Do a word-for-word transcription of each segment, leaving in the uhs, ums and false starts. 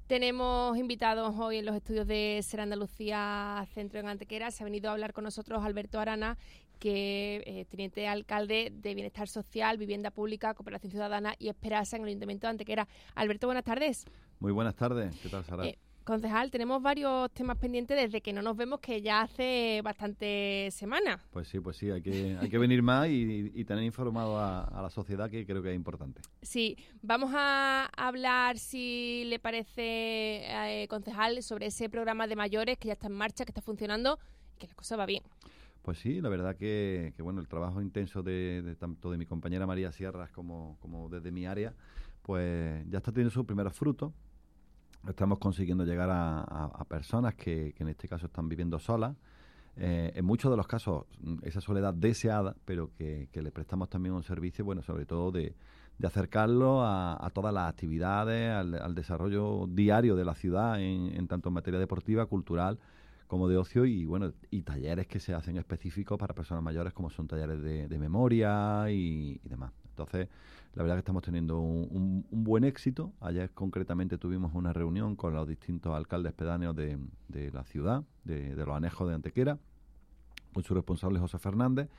Tenemos invitados hoy en los estudios de Ser Andalucía Centro en Antequera. Se ha venido a hablar con nosotros Alberto Arana, que es eh, teniente alcalde de Bienestar Social, Vivienda Pública, Cooperación Ciudadana y Esperanza en el Ayuntamiento de Antequera. Alberto, buenas tardes. Muy buenas tardes. ¿Qué tal, Sara? Eh, concejal, tenemos varios temas pendientes desde que no nos vemos, que ya hace bastantes semanas. Pues sí, pues sí, hay que, hay que venir más y, y tener informado a, a la sociedad, que creo que es importante. Sí, vamos a hablar, si le parece, eh, concejal, sobre ese programa de mayores que ya está en marcha, que está funcionando y que la cosa va bien. Pues sí, la verdad que, que bueno, el trabajo intenso de, de tanto de mi compañera María Sierras como, como desde mi área, pues ya está teniendo sus primeros frutos. Estamos consiguiendo llegar a, a, a personas que, que en este caso están viviendo solas. Eh, en muchos de los casos, esa soledad deseada, pero que, que le prestamos también un servicio, bueno, sobre todo de, de acercarlo a, a todas las actividades, al, al desarrollo diario de la ciudad, en, en tanto en materia deportiva, cultural, como de ocio, y bueno, y talleres que se hacen específicos para personas mayores, como son talleres de, de memoria y, y demás. Entonces, la verdad que estamos teniendo un, un, un buen éxito. Ayer concretamente tuvimos una reunión con los distintos alcaldes pedáneos de, de la ciudad, de, de los anejos de Antequera, con su responsable José Fernández,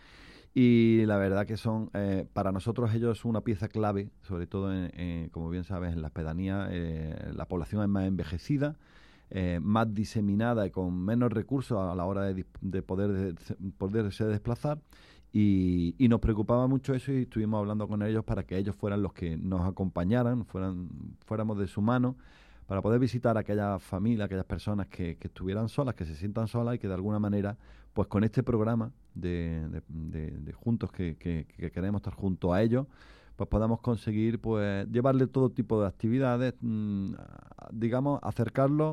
y la verdad que son, eh, para nosotros ellos, una pieza clave, sobre todo, en, en, como bien sabes, en las pedanías. Eh, la población es más envejecida, eh, más diseminada y con menos recursos a la hora de, de poder de, poderse desplazar, y, y nos preocupaba mucho eso, y estuvimos hablando con ellos para que ellos fueran los que nos acompañaran, fueran fuéramos de su mano, para poder visitar a aquellas familias, aquellas personas que, que estuvieran solas, que se sientan solas, y que de alguna manera, pues con este programa de, de, de, de juntos que, que, que queremos estar junto a ellos, pues podamos conseguir pues llevarle todo tipo de actividades, mmm, digamos, acercarlos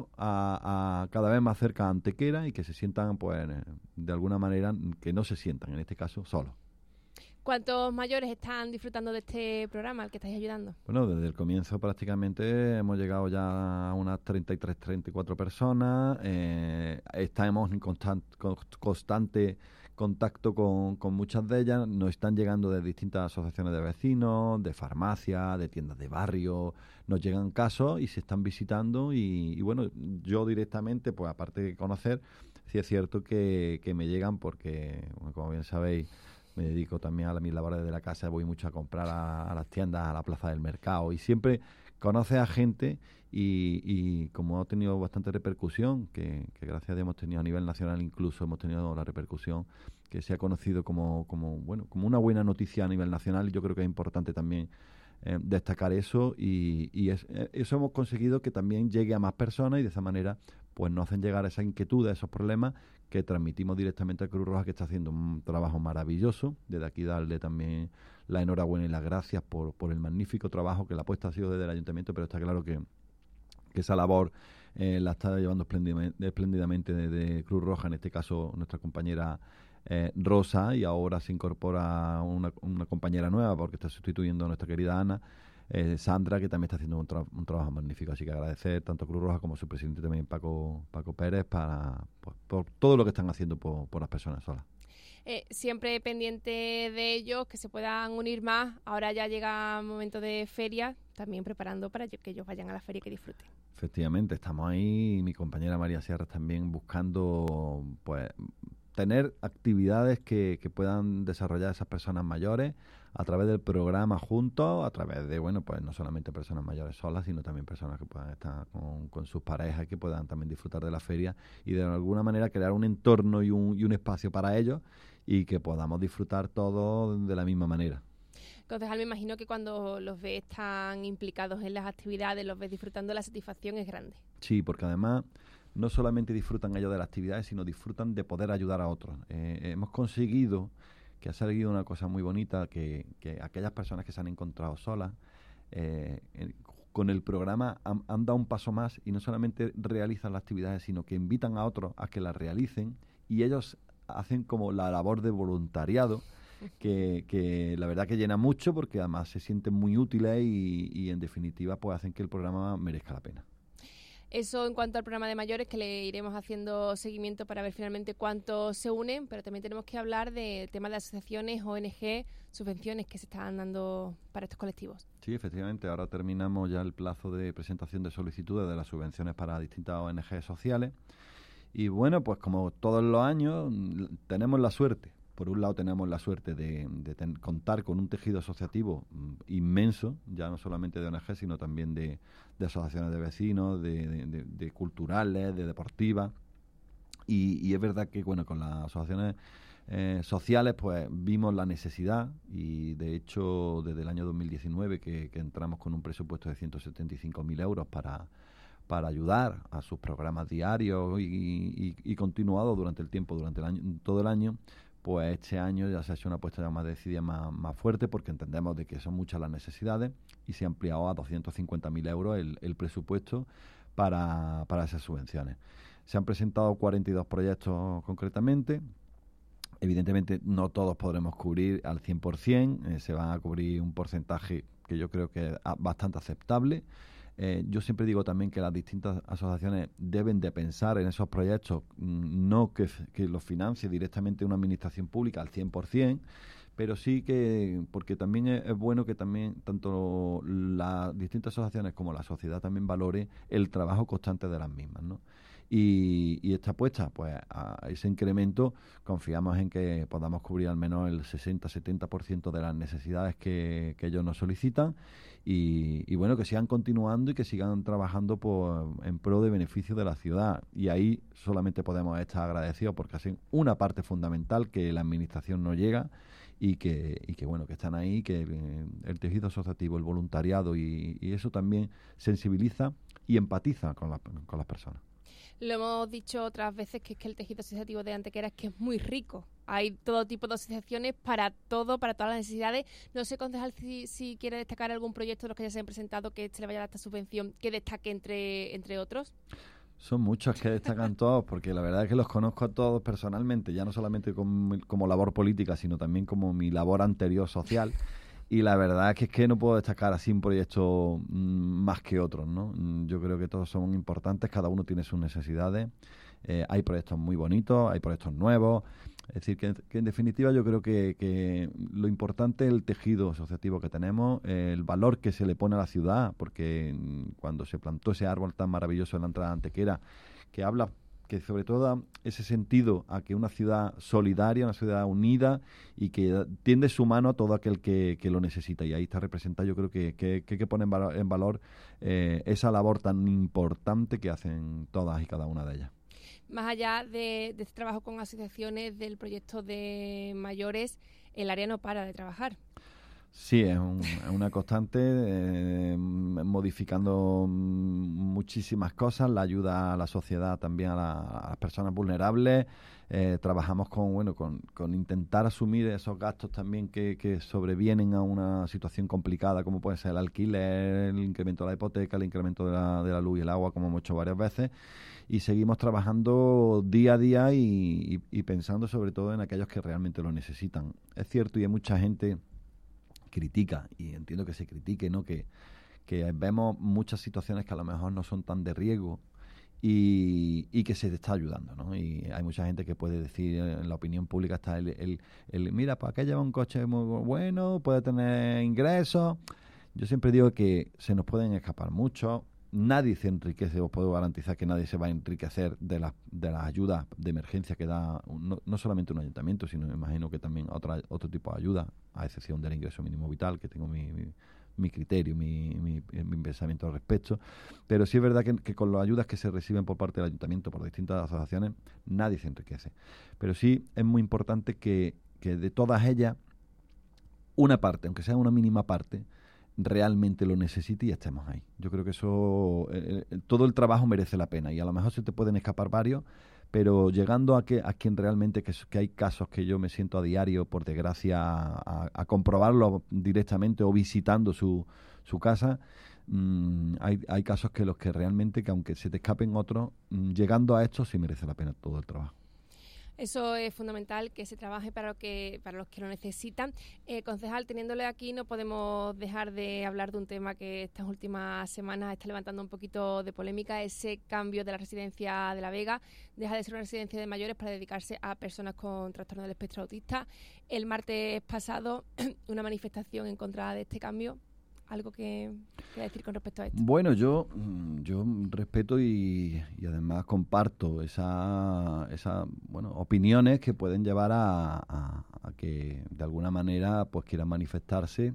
a, a cada vez más cerca a Antequera, y que se sientan, pues, de alguna manera, que no se sientan, en este caso, solos. ¿Cuántos mayores están disfrutando de este programa al que estáis ayudando? Bueno, desde el comienzo prácticamente hemos llegado ya a unas treinta y tres, treinta y cuatro personas. Eh, estamos en constant, constante contacto con, con muchas de ellas. Nos están llegando de distintas asociaciones de vecinos, de farmacias, de tiendas de barrio. Nos llegan casos y se están visitando. Y, y bueno, yo directamente, pues aparte de conocer, sí es cierto que, que me llegan porque, como bien sabéis, me dedico también a mis labores de la casa, voy mucho a comprar a, a las tiendas, a la plaza del mercado, y siempre conoces a gente, y, y como ha tenido bastante repercusión, que, que gracias a Dios hemos tenido a nivel nacional, incluso hemos tenido la repercusión que se ha conocido como, como, bueno, como una buena noticia a nivel nacional, y yo creo que es importante también eh, destacar eso, y, y es, eso hemos conseguido que también llegue a más personas, y de esa manera pues nos hacen llegar esa inquietud, esos problemas, que transmitimos directamente a Cruz Roja, que está haciendo un trabajo maravilloso. Desde aquí darle también la enhorabuena y las gracias por, por el magnífico trabajo, que la apuesta ha sido desde el ayuntamiento, pero está claro que, que esa labor eh, la está llevando espléndidamente, espléndidamente desde Cruz Roja, en este caso nuestra compañera eh, Rosa, y ahora se incorpora una, una compañera nueva porque está sustituyendo a nuestra querida Ana, Eh, Sandra, que también está haciendo un, tra- un trabajo magnífico. Así que agradecer tanto a Cruz Roja como a su presidente también, Paco Paco Pérez, para pues, por todo lo que están haciendo por, por las personas solas. Eh, siempre pendiente de ellos, que se puedan unir más. Ahora ya llega el momento de feria, también preparando para que ellos vayan a la feria y que disfruten. Efectivamente, estamos ahí, y mi compañera María Sierra también, buscando pues tener actividades que, que puedan desarrollar esas personas mayores a través del programa juntos, a través de, bueno, pues no solamente personas mayores solas, sino también personas que puedan estar con, con sus parejas, que puedan también disfrutar de la feria, y de alguna manera crear un entorno y un, y un espacio para ellos, y que podamos disfrutar todos de la misma manera. Concejal, me imagino que cuando los ves tan implicados en las actividades, los ves disfrutando, la satisfacción es grande. Sí, porque además no solamente disfrutan ellos de las actividades, sino disfrutan de poder ayudar a otros. Eh, hemos conseguido que ha salido una cosa muy bonita, que, que aquellas personas que se han encontrado solas, eh, en, con el programa han, han dado un paso más, y no solamente realizan las actividades, sino que invitan a otros a que las realicen, y ellos hacen como la labor de voluntariado, que, que la verdad que llena mucho, porque además se sienten muy útiles, y, y en definitiva pues hacen que el programa merezca la pena. Eso en cuanto al programa de mayores, que le iremos haciendo seguimiento para ver finalmente cuántos se unen, pero también tenemos que hablar del tema de asociaciones, O N G, subvenciones que se están dando para estos colectivos. Sí, efectivamente, ahora terminamos ya el plazo de presentación de solicitudes de las subvenciones para distintas O N G sociales. Y bueno, pues como todos los años, tenemos la suerte. Por un lado tenemos la suerte de, de ten, contar con un tejido asociativo mm, inmenso, ya no solamente de O N G, sino también de, de asociaciones de vecinos, de, de, de, de culturales, de deportivas. Y, y es verdad que, bueno, con las asociaciones eh, sociales, pues vimos la necesidad y, de hecho, desde el año dos mil diecinueve que, que entramos con un presupuesto de ciento setenta y cinco mil euros para... para ayudar a sus programas diarios y, y, y continuados durante el tiempo, durante el año, todo el año, pues este año ya se ha hecho una apuesta ya más decidida, más, más fuerte, porque entendemos de que son muchas las necesidades y se ha ampliado a doscientos cincuenta mil euros el, el presupuesto para, para esas subvenciones. Se han presentado cuarenta y dos proyectos concretamente. Evidentemente no todos podremos cubrir al cien por ciento, eh, se van a cubrir un porcentaje que yo creo que es bastante aceptable. Eh, yo siempre digo también que las distintas asociaciones deben de pensar en esos proyectos, mmm, no que, que los financie directamente una administración pública al cien por ciento, pero sí que, porque también es, es bueno que también tanto las distintas asociaciones como la sociedad también valore el trabajo constante de las mismas, ¿no? Y, y esta apuesta, pues a ese incremento, confiamos en que podamos cubrir al menos el sesenta a setenta por ciento de las necesidades que, que ellos nos solicitan y, y bueno, que sigan continuando y que sigan trabajando por, en pro de beneficio de la ciudad. Y ahí solamente podemos estar agradecidos porque hacen una parte fundamental que la administración no llega y que, y que bueno, que están ahí, que el, el tejido asociativo, el voluntariado y, y eso también sensibiliza y empatiza con, la, con las personas. Lo hemos dicho otras veces que es que el tejido asociativo de Antequera es que es muy rico. Hay todo tipo de asociaciones para todo, para todas las necesidades. No sé, concejal, si, si quiere destacar algún proyecto de los que ya se han presentado que se le vaya a dar esta subvención, que destaque entre, entre otros. Son muchos que destacan todos, porque la verdad es que los conozco a todos personalmente, ya no solamente como, como labor política, sino también como mi labor anterior social. Y la verdad es que, es que no puedo destacar así un proyecto mmm, más que otros, ¿no? Yo creo que todos son importantes, cada uno tiene sus necesidades. Eh, hay proyectos muy bonitos, hay proyectos nuevos. Es decir, que, que en definitiva yo creo que, que lo importante es el tejido asociativo que tenemos, eh, el valor que se le pone a la ciudad, porque cuando se plantó ese árbol tan maravilloso en la entrada de Antequera, que habla que sobre todo da ese sentido a que una ciudad solidaria, una ciudad unida y que tiende su mano a todo aquel que, que lo necesita. Y ahí está representado, yo creo que que, que, que pone en valor, en valor eh, esa labor tan importante que hacen todas y cada una de ellas. Más allá de, de este trabajo con asociaciones del proyecto de mayores, el área no para de trabajar. Sí, es, un, es una constante, eh, modificando muchísimas cosas, la ayuda a la sociedad también, a, la, a las personas vulnerables. Eh, trabajamos con bueno con, con intentar asumir esos gastos también que, que sobrevienen a una situación complicada, como puede ser el alquiler, el incremento de la hipoteca, el incremento de la, de la luz y el agua, como hemos hecho varias veces. Y seguimos trabajando día a día y, y, y pensando sobre todo en aquellos que realmente lo necesitan. Es cierto, y hay mucha gente critica, y entiendo que se critique, ¿no? Que, que vemos muchas situaciones que a lo mejor no son tan de riesgo y, y que se te está ayudando, ¿no? Y hay mucha gente que puede decir, en la opinión pública está el, el, el mira, ¿para qué lleva un coche muy bueno? Puede tener ingresos. Yo siempre digo que se nos pueden escapar mucho. Nadie se enriquece, os puedo garantizar que nadie se va a enriquecer de las de las ayudas de emergencia que da no, no solamente un ayuntamiento, sino me imagino que también otra, otro tipo de ayuda, a excepción del ingreso mínimo vital, que tengo mi, mi, mi criterio, mi, mi, mi pensamiento al respecto. Pero sí es verdad que, que con las ayudas que se reciben por parte del ayuntamiento, por distintas asociaciones, nadie se enriquece. Pero sí es muy importante que, que de todas ellas, una parte, aunque sea una mínima parte, realmente lo necesite y estemos ahí. Yo creo que eso, eh, todo el trabajo merece la pena y a lo mejor se te pueden escapar varios, pero llegando a que a quien realmente, que, que hay casos que yo me siento a diario, por desgracia, a, a comprobarlo directamente o visitando su, su casa, mmm, hay, hay casos que los que realmente, que aunque se te escapen otros, mmm, llegando a esto sí merece la pena todo el trabajo. Eso es fundamental, que se trabaje para, lo que, para los que lo necesitan. Eh, concejal, teniéndole aquí, no podemos dejar de hablar de un tema que estas últimas semanas está levantando un poquito de polémica, ese cambio de la residencia de La Vega. Deja de ser una residencia de mayores para dedicarse a personas con trastorno del espectro autista. El martes pasado, una manifestación en contra de este cambio. ¿Algo que quiera decir con respecto a esto? Bueno, yo yo respeto y, y además comparto esa, esa bueno opiniones que pueden llevar a, a, a que de alguna manera pues quieran manifestarse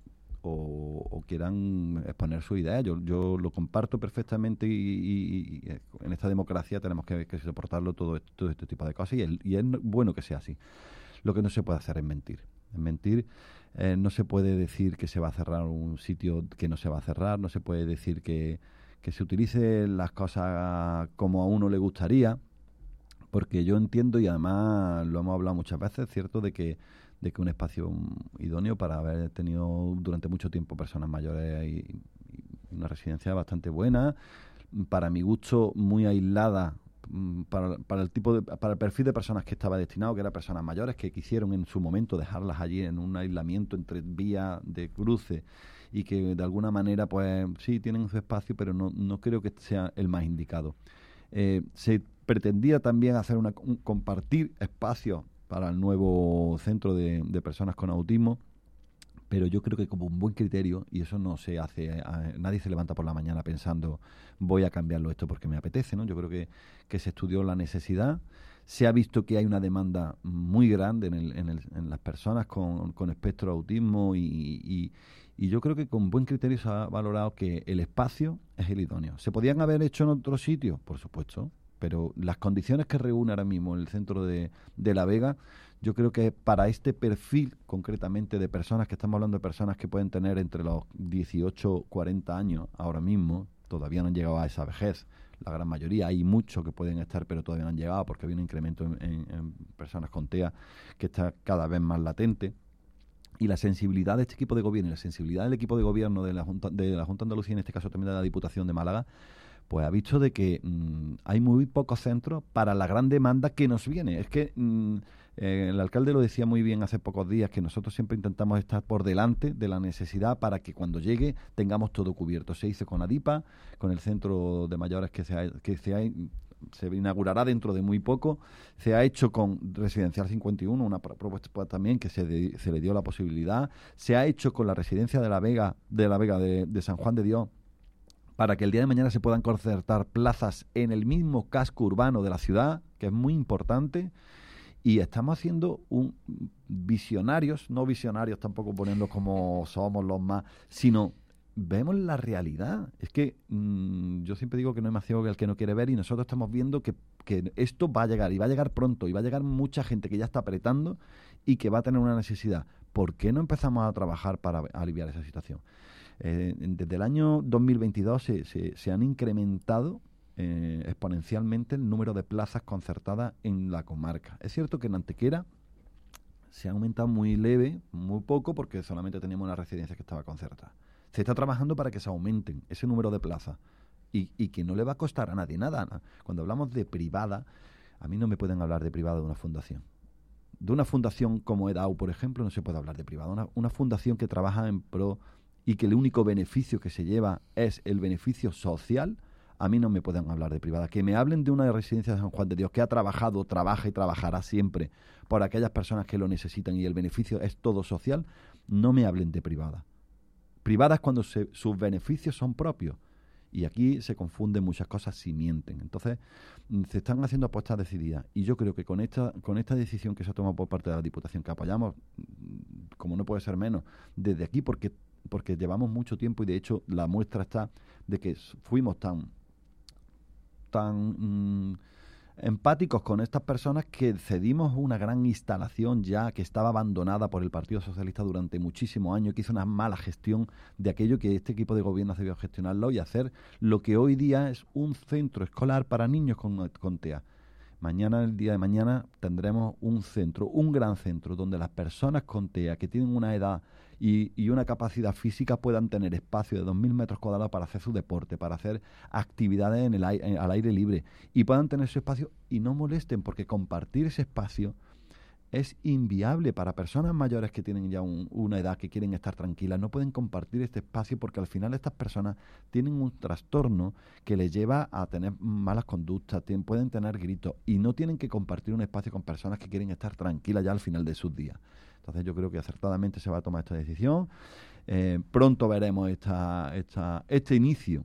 o, o quieran exponer su idea. Yo, yo lo comparto perfectamente y, y, y en esta democracia tenemos que, que soportarlo todo, todo este tipo de cosas y, el, y es bueno que sea así. Lo que no se puede hacer es mentir. Es mentir. Eh, no se puede decir que se va a cerrar un sitio que no se va a cerrar, no se puede decir que, que se utilicen las cosas como a uno le gustaría, porque yo entiendo, y además lo hemos hablado muchas veces, cierto, de que de que un espacio idóneo para haber tenido durante mucho tiempo personas mayores y, y una residencia bastante buena, para mi gusto muy aislada, Para, para el tipo de, para el perfil de personas que estaba destinado, que eran personas mayores que quisieron en su momento dejarlas allí en un aislamiento entre vías de cruce y que de alguna manera pues sí tienen su espacio, pero no, no creo que sea el más indicado. Eh, se pretendía también hacer una un, compartir espacios para el nuevo centro de, de personas con autismo, pero yo creo que como un buen criterio, y eso no se hace, a, nadie se levanta por la mañana pensando voy a cambiarlo esto porque me apetece, ¿no? Yo creo que, que se estudió la necesidad, se ha visto que hay una demanda muy grande en, el, en, el, en las personas con, con espectro de autismo y, y, y yo creo que con buen criterio se ha valorado que el espacio es el idóneo. ¿Se podían haber hecho en otros sitios? Por supuesto, pero las condiciones que reúne ahora mismo el centro de, de La Vega, yo creo que para este perfil concretamente de personas, que estamos hablando de personas que pueden tener entre los dieciocho, cuarenta años ahora mismo, todavía no han llegado a esa vejez, la gran mayoría, hay muchos que pueden estar pero todavía no han llegado porque había un incremento en, en, en personas con T E A que está cada vez más latente. Y la sensibilidad de este equipo de gobierno y la sensibilidad del equipo de gobierno de la Junta de la Junta de Andalucía, en este caso también de la Diputación de Málaga, pues ha visto de que mmm, hay muy pocos centros para la gran demanda que nos viene. Es que mmm, eh, el alcalde lo decía muy bien hace pocos días, que nosotros siempre intentamos estar por delante de la necesidad para que cuando llegue tengamos todo cubierto. Se hizo con ADIPA, con el centro de mayores que se ha, que se ha se inaugurará dentro de muy poco. Se ha hecho con Residencial cincuenta y uno, una propuesta también que se, de, se le dio la posibilidad. Se ha hecho con la residencia de la Vega, de la Vega de, de San Juan de Dios, para que el día de mañana se puedan concertar plazas en el mismo casco urbano de la ciudad, que es muy importante. Y estamos haciendo un visionarios, no visionarios tampoco poniendo como somos los más, sino vemos la realidad. Es que mmm, yo siempre digo que no hay más ciego que el que no quiere ver, y nosotros estamos viendo que, que esto va a llegar, y va a llegar pronto, y va a llegar mucha gente que ya está apretando y que va a tener una necesidad. ¿Por qué no empezamos a trabajar para aliviar esa situación? Eh, desde el año dos mil veintidós se, se, se han incrementado eh, exponencialmente el número de plazas concertadas en la comarca. Es cierto que en Antequera se ha aumentado muy leve, muy poco, porque solamente teníamos una residencia que estaba concertada. Se está trabajando para que se aumenten ese número de plazas y, y que no le va a costar a nadie nada. Cuando hablamos de privada, a mí no me pueden hablar de privada de una fundación. De una fundación como EDAU, por ejemplo, no se puede hablar de privada. Una, una fundación que trabaja en pro y que el único beneficio que se lleva es el beneficio social, a mí no me pueden hablar de privada. Que me hablen de una residencia de San Juan de Dios que ha trabajado, trabaja y trabajará siempre por aquellas personas que lo necesitan y el beneficio es todo social, no me hablen de privada. Privada es cuando se, sus beneficios son propios. Y aquí se confunden muchas cosas si mienten. Entonces, se están haciendo apuestas decididas. Y yo creo que con esta con esta decisión que se ha tomado por parte de la Diputación, que apoyamos, como no puede ser menos, desde aquí, porque porque llevamos mucho tiempo, y de hecho la muestra está de que fuimos tan tan mmm, empáticos con estas personas que cedimos una gran instalación ya que estaba abandonada por el Partido Socialista durante muchísimos años, que hizo una mala gestión de aquello que este equipo de gobierno ha debido gestionarlo y hacer lo que hoy día es un centro escolar para niños con, con T E A. Mañana, el día de mañana, tendremos un centro, un gran centro, donde las personas con T E A que tienen una edad y, y una capacidad física puedan tener espacio de dos mil metros cuadrados para hacer su deporte, para hacer actividades en el aire, al aire libre, y puedan tener su espacio y no molesten, porque compartir ese espacio es inviable para personas mayores que tienen ya un, una edad, que quieren estar tranquilas. No pueden compartir este espacio porque al final estas personas tienen un trastorno que les lleva a tener malas conductas, tienen, pueden tener gritos y no tienen que compartir un espacio con personas que quieren estar tranquilas ya al final de sus días. Entonces yo creo que acertadamente se va a tomar esta decisión. Eh, pronto veremos esta, esta, este inicio.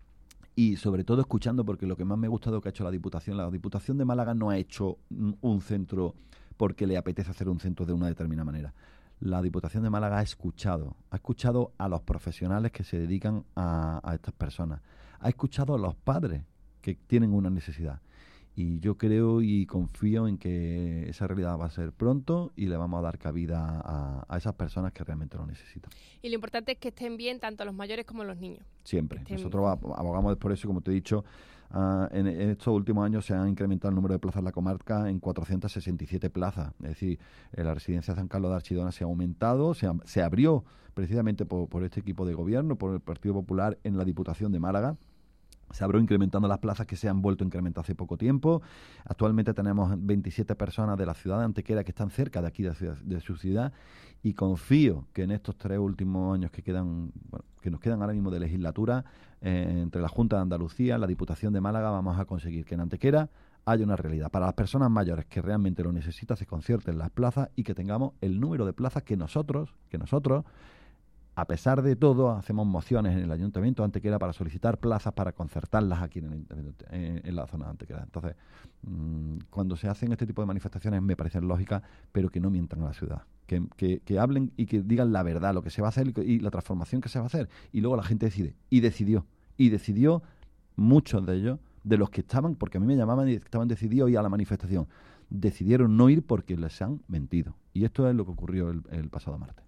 Y sobre todo escuchando, porque lo que más me ha gustado que ha hecho la Diputación, la Diputación de Málaga no ha hecho un centro porque le apetece hacer un centro de una determinada manera. La Diputación de Málaga ha escuchado, ha escuchado a los profesionales que se dedican a, a estas personas, ha escuchado a los padres que tienen una necesidad. Y yo creo y confío en que esa realidad va a ser pronto y le vamos a dar cabida a, a esas personas que realmente lo necesitan. Y lo importante es que estén bien tanto los mayores como los niños. Siempre. Estén... Nosotros abogamos por eso, como te he dicho, uh, en, en estos últimos años se ha incrementado el número de plazas en la comarca en cuatrocientas sesenta y siete plazas. Es decir, eh, la residencia de San Carlos de Archidona se ha aumentado, se, ha, se abrió precisamente por, por este equipo de gobierno, por el Partido Popular en la Diputación de Málaga. Se habrá incrementando las plazas que se han vuelto a incrementar hace poco tiempo. Actualmente tenemos veintisiete personas de la ciudad de Antequera que están cerca de aquí, de, de su ciudad, y confío que en estos tres últimos años que quedan, bueno, que nos quedan ahora mismo de legislatura, eh, entre la Junta de Andalucía, la Diputación de Málaga, vamos a conseguir que en Antequera haya una realidad. Para las personas mayores que realmente lo necesitan, se concierten las plazas y que tengamos el número de plazas que nosotros, que nosotros, a pesar de todo, hacemos mociones en el Ayuntamiento de Antequera para solicitar plazas para concertarlas aquí en, el, en, en la zona de Antequera. Entonces, mmm, cuando se hacen este tipo de manifestaciones me parecen lógicas, pero que no mientan a la ciudad. Que, que, que hablen y que digan la verdad, lo que se va a hacer y, y la transformación que se va a hacer. Y luego la gente decide. Y decidió. Y decidió muchos de ellos, de los que estaban, porque a mí me llamaban y estaban decididos ir a la manifestación. Decidieron no ir porque les han mentido. Y esto es lo que ocurrió el, el pasado martes.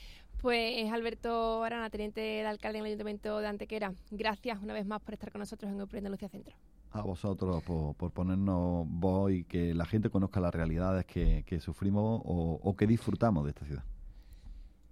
Pues Alberto Arana, teniente de alcalde en el Ayuntamiento de Antequera, gracias una vez más por estar con nosotros en Opinión Andalucía Centro. A vosotros por, por ponernos voz y que la gente conozca las realidades que, que sufrimos o, o que disfrutamos de esta ciudad.